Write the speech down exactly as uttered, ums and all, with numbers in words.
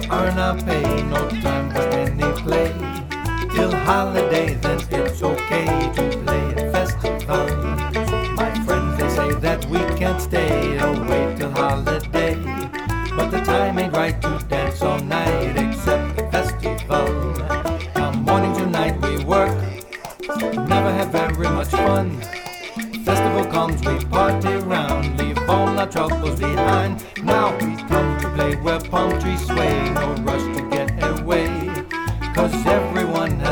earn our pay, no time for any play. Till holiday, then it's okay to play at festival. My friends, they say that we can't stay away till holiday, but the time ain't right to dance all night except the festival. From morning to night we work, never have very much fun. Festival comes, we party round, leave all our troubles behind. Now we come to play where palm trees sway, no rush to get away, 'cause everyone has